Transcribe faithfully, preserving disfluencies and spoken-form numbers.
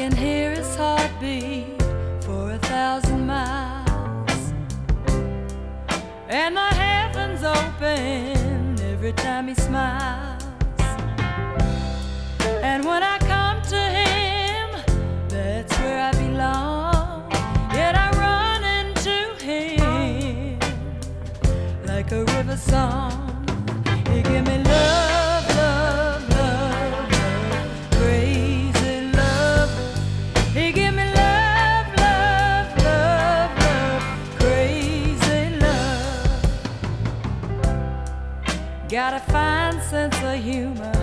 can hear his heartbeat for a thousand miles, and the heavens open every time he smiles. And when I come to him, that's where I belong. Yet I run into him like a river song. He give me love, love, love, love, crazy love. He give me love, love, love, love, crazy love. Got a fine sense of humor,